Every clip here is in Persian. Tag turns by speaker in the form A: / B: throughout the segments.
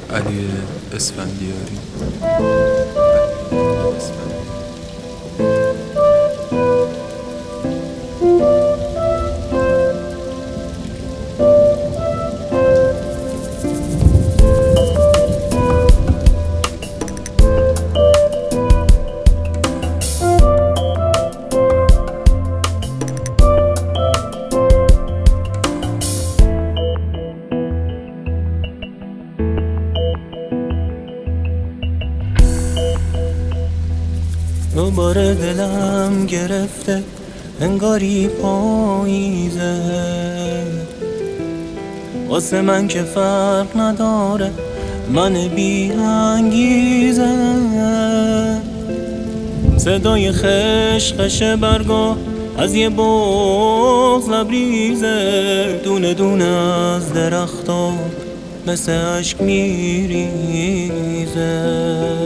A: علی اسفندیاری.
B: دوباره دلم گرفته انگاری پاییزه، واسه من که فرق نداره، من بی انگیزه. صدای خشخش برگا از یه بغض لبریزه، دونه دونه از درختا مثل عشق میریزه.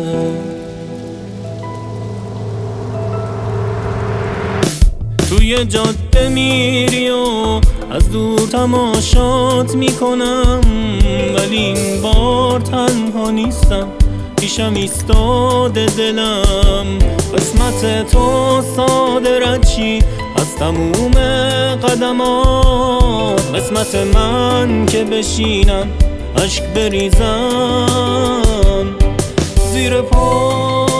B: توی جاده میری و از دور تماشات میکنم، ولی این بار تنها نیستم، پیشم ایستاده دلم. قسمت تو ساده رد چی از تموم قدمات، قسمت من که بشینم اشک بریزم زیر پا.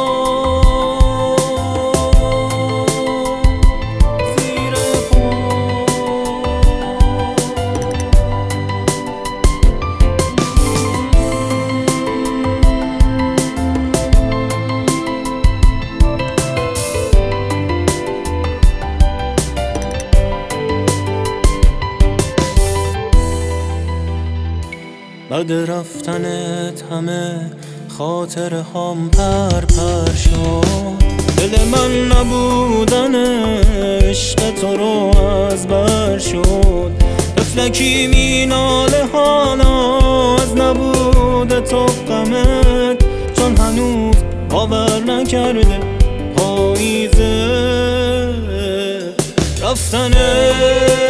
B: بعد رفتنت همه خاطره هام پر شد، دل من نبودن عشق تو رو از بر شد. طفلکی میناله حالا از نبود تو غمت، چون هنوز باور نکرده پاییزه رفتنت.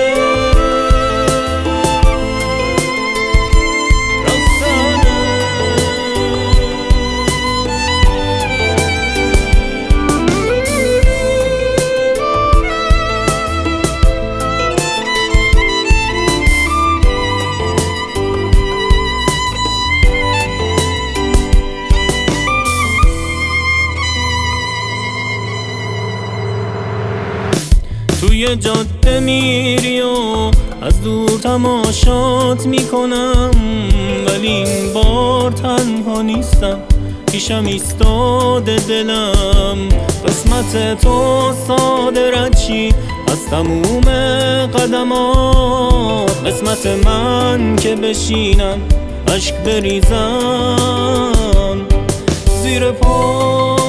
B: توی جاده میری و از دور تماشات میکنم، ولی این بار تنها نیستم، پیشم ایستاده دلم. قسمت تو ساده رد چی از تموم قدمات، قسمت من که بشینم اشک بریزم زیر پا.